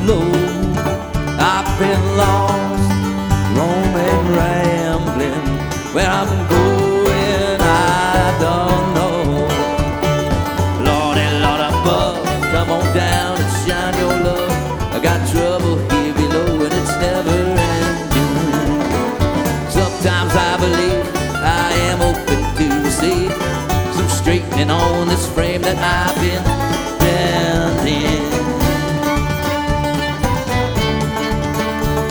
low. I've been lost, roaming, rambling. Where I'm going, I don't know. Lordy, Lord above, come on down and shine your love. I got trouble here below and it's never ending. Sometimes I believe I am open to receive some straightening on this frame that I've been